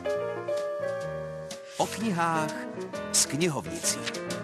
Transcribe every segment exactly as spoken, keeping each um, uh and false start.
O knihách s knihovnicí.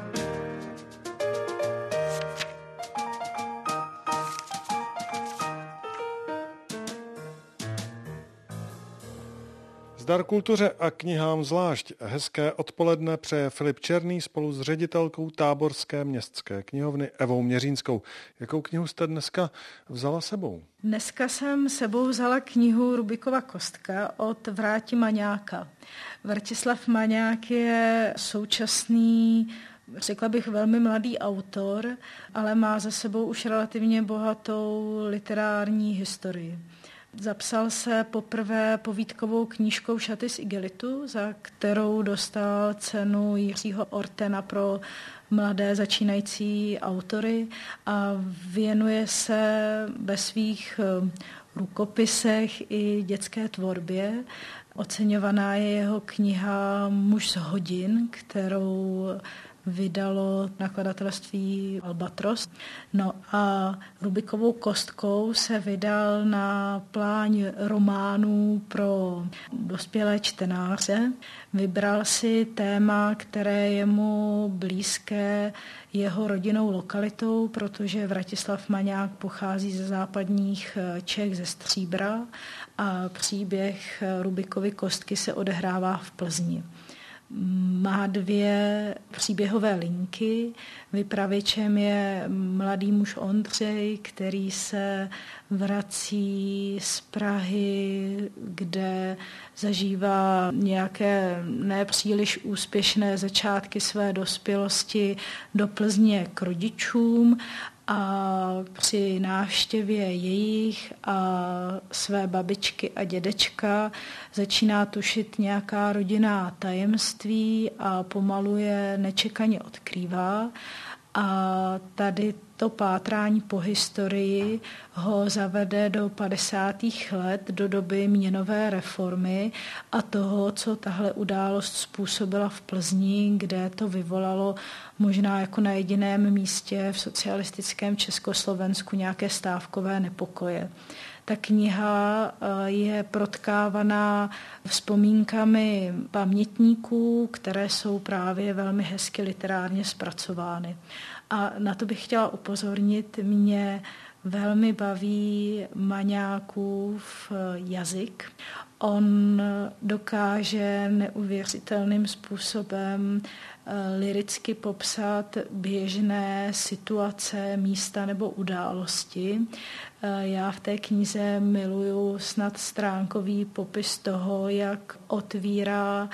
Zdar kultuře a knihám zvlášť. Hezké odpoledne přeje Filip Černý spolu s ředitelkou Táborské městské knihovny Evou Měřínskou. Jakou knihu jste dneska vzala sebou? Dneska jsem sebou vzala knihu Rubikova kostka od Vráti Maňáka. Vratislav Maňák je současný, řekla bych, velmi mladý autor, ale má za sebou už relativně bohatou literární historii. Zapsal se poprvé povídkovou knížkou Šaty z igelitu, za kterou dostal cenu Jiřího Ortena pro mladé začínající autory a věnuje se ve svých rukopisech i dětské tvorbě. Oceňovaná je jeho kniha Muž z hodin, kterou vydalo nakladatelství Albatros. No a Rubikovou kostkou se vydal na pláň románů pro dospělé čtenáře. Vybral si téma, které je mu blízké jeho rodinnou lokalitou, protože Vratislav Maňák pochází ze západních Čech, ze Stříbra, a příběh Rubikovy kostky se odehrává v Plzni. Má dvě příběhové linky. Vypravěčem je mladý muž Ondřej, který se vrací z Prahy, kde zažívá nějaké nepříliš úspěšné začátky své dospělosti, do Plzně k rodičům, a při návštěvě jejich a své babičky a dědečka začíná tušit nějaká rodinná tajemství a pomalu je nečekaně odkrývá. A tady to pátrání po historii ho zavede do padesátých let, do doby měnové reformy a toho, co tahle událost způsobila v Plzni, kde to vyvolalo možná jako na jediném místě v socialistickém Československu nějaké stávkové nepokoje. Ta kniha je protkávaná vzpomínkami pamětníků, které jsou právě velmi hezky literárně zpracovány. A na to bych chtěla upozornit, mě velmi baví Maňákův jazyk. On dokáže neuvěřitelným způsobem lyricky popsat běžné situace, místa nebo události. Já v té knize miluju snad stránkový popis toho, jak otvírá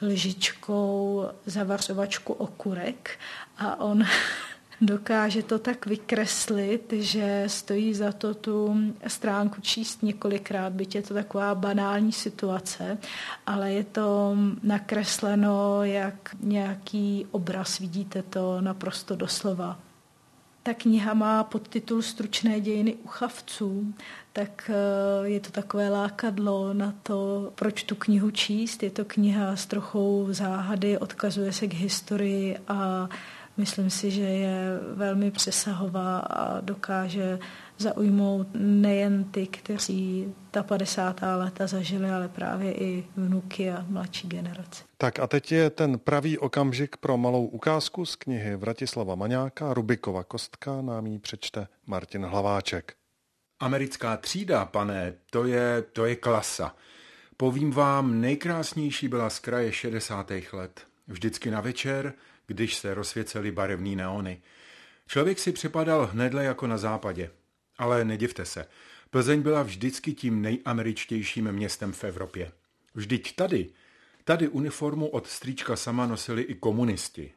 lžičkou zavařovačku okurek a on dokáže to tak vykreslit, že stojí za to tu stránku číst několikrát, byť je to taková banální situace, ale je to nakresleno jak nějaký obraz, vidíte to naprosto doslova. Ta kniha má podtitul Stručné dějiny uchavců, tak je to takové lákadlo na to, proč tu knihu číst. Je to kniha s trochou záhady, odkazuje se k historii a myslím si, že je velmi přesahová a dokáže zaujmout nejen ty, kteří ta padesátá léta zažili, ale právě i vnuky a mladší generace. Tak a teď je ten pravý okamžik pro malou ukázku z knihy Vratislava Maňáka Rubikova kostka, nám ji přečte Martin Hlaváček. Americká třída, pane, to je, to je klasa. Povím vám, nejkrásnější byla z kraje šedesátých let. Vždycky na večer, když se rozsvěcely barevný neony. Člověk si připadal hnedle jako na západě. Ale nedivte se, Plzeň byla vždycky tím nejameričtějším městem v Evropě. Vždyť tady, tady uniformu od strýčka sama nosili i komunisti.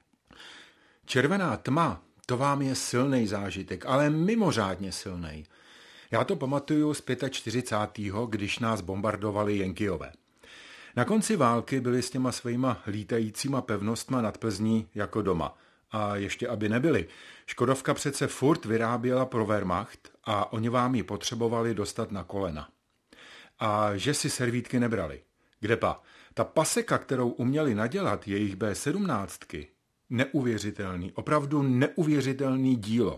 Červená tma, to vám je silnej zážitek, ale mimořádně silnej. Já to pamatuju z čtyřicátého pátého když nás bombardovali Jenkyové. Na konci války byli s těma svýma lítajícíma pevnostma nad Plzní jako doma. A ještě aby nebyli. Škodovka přece furt vyráběla pro Wehrmacht a oni vám ji potřebovali dostat na kolena. A že si servítky nebrali. Kdepa, ta paseka, kterou uměli nadělat jejich bé sedmnáctky, neuvěřitelný, opravdu neuvěřitelný dílo.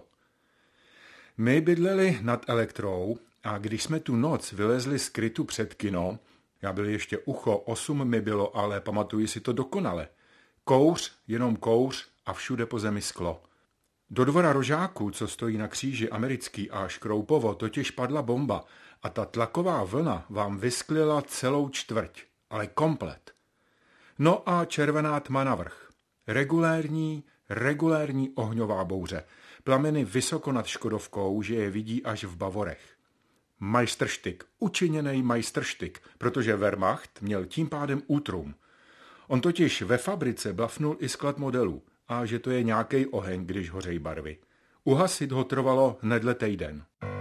My bydleli nad Elektrou a když jsme tu noc vylezli z krytu před kino, Já byl ještě ucho, osm mi bylo, ale pamatuji si to dokonale. Kouř, jenom kouř a všude po zemi sklo. Do dvora Rožáků, co stojí na kříži Americký a Škroupovo, totiž padla bomba a ta tlaková vlna vám vysklila celou čtvrť, ale komplet. No a červená tma navrch. Regulérní, regulérní ohňová bouře. Plameny vysoko nad Škodovkou, že je vidí až v Bavorech. Majstrštyk, učiněnej majstrštyk, protože Wehrmacht měl tím pádem útrum. On totiž ve fabrice blafnul i sklad modelů a že to je nějaký oheň, když hořejí barvy. Uhasit ho trvalo hnedle týden.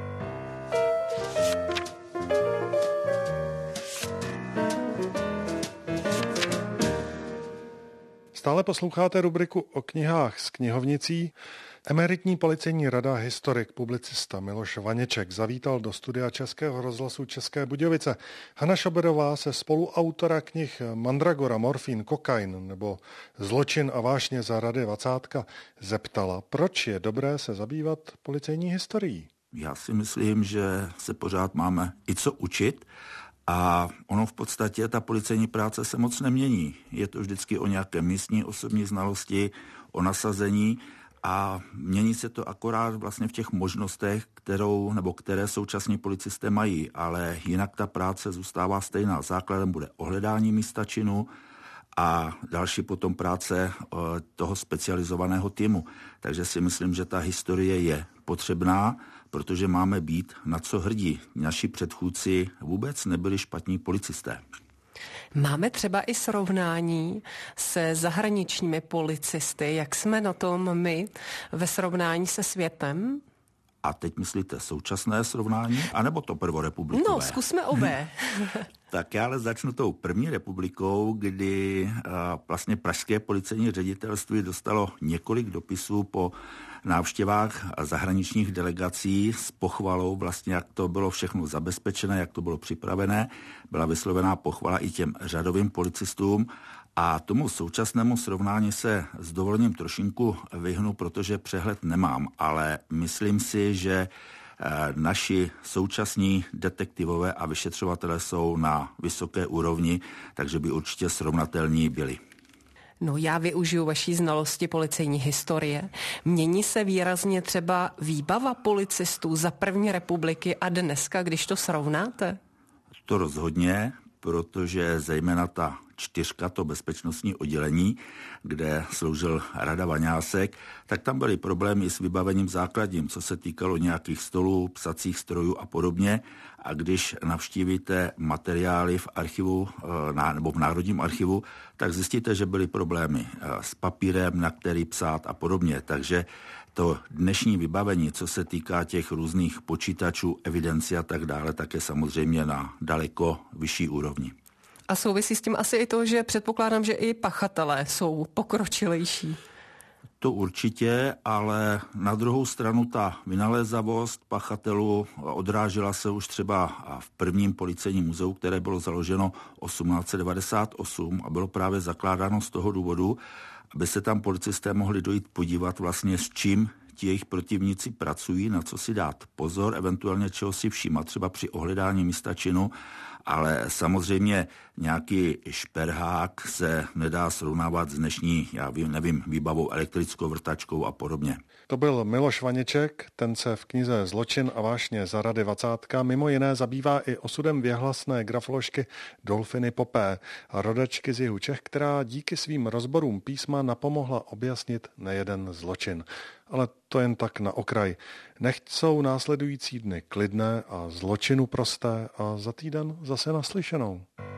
Stále posloucháte rubriku o knihách z knihovnicí. Emeritní policejní rada, historik, publicista Miloš Vaněček zavítal do studia Českého rozhlasu České Budějovice. Hana Šoberová se spoluautora knih Mandragora, Morfín, Kokain nebo Zločin a vášně za Rady Vacátka zeptala, proč je dobré se zabývat policejní historií. Já si myslím, že se pořád máme i co učit. A ono v podstatě, ta policejní práce se moc nemění. Je to vždycky o nějaké místní osobní znalosti, o nasazení a mění se to akorát vlastně v těch možnostech, kterou, nebo které současní policisté mají, ale jinak ta práce zůstává stejná. Základem bude ohledání místa činu a další potom práce toho specializovaného týmu. Takže si myslím, že ta historie je potřebná, protože máme být na co hrdí. Naši předchůdci vůbec nebyli špatní policisté. Máme třeba i srovnání se zahraničními policisty. Jak jsme na tom my ve srovnání se světem? A teď myslíte současné srovnání, anebo to prvorepublikové? No, zkusme obé. Tak já ale začnu tou první republikou, kdy uh, vlastně pražské policejní ředitelství dostalo několik dopisů po návštěvách zahraničních delegací s pochvalou vlastně, jak to bylo všechno zabezpečené, jak to bylo připravené. Byla vyslovená pochvala i těm řadovým policistům a tomu současnému srovnání se s dovolením trošinku vyhnu, protože přehled nemám, ale myslím si, že naši současní detektivové a vyšetřovatelé jsou na vysoké úrovni, takže by určitě srovnatelní byli. No, já využiju vaší znalosti policejní historie. Mění se výrazně třeba výbava policistů za první republiky a dneska, když to srovnáte? To rozhodně, protože zejména ta čtyřka, to bezpečnostní oddělení, kde sloužil Rada Vaňásek, tak tam byly problémy s vybavením základním, co se týkalo nějakých stolů, psacích strojů a podobně. A když navštívíte materiály v archivu nebo v Národním archivu, tak zjistíte, že byly problémy s papírem, na který psát a podobně. Takže to dnešní vybavení, co se týká těch různých počítačů, evidenci a tak dále, tak je samozřejmě na daleko vyšší úrovni. A souvisí s tím asi i to, že předpokládám, že i pachatelé jsou pokročilejší. To určitě, ale na druhou stranu ta vynalézavost pachatelů odrážela se už třeba v prvním policejním muzeu, které bylo založeno osmnáct set devadesát osm a bylo právě zakládáno z toho důvodu, aby se tam policisté mohli dojít podívat vlastně s čím ti jejich protivníci pracují, na co si dát pozor, eventuálně čeho si všímat, třeba při ohledání místa činu, ale samozřejmě nějaký šperhák se nedá srovnávat s dnešní, já vím, nevím, výbavou elektrickou vrtačkou a podobně. To byl Miloš Vaněček, ten se v knize Zločin a vášně za Rady Vacátka mimo jiné zabývá i osudem věhlasné grafoložky Dolfiny Popé, rodačky z jihu Čech, která díky svým rozborům písma napomohla objasnit nejeden zločin. Ale to jen tak na okraj. Nechť jsou následující dny klidné a zločinu prosté a za týden zase naslyšenou.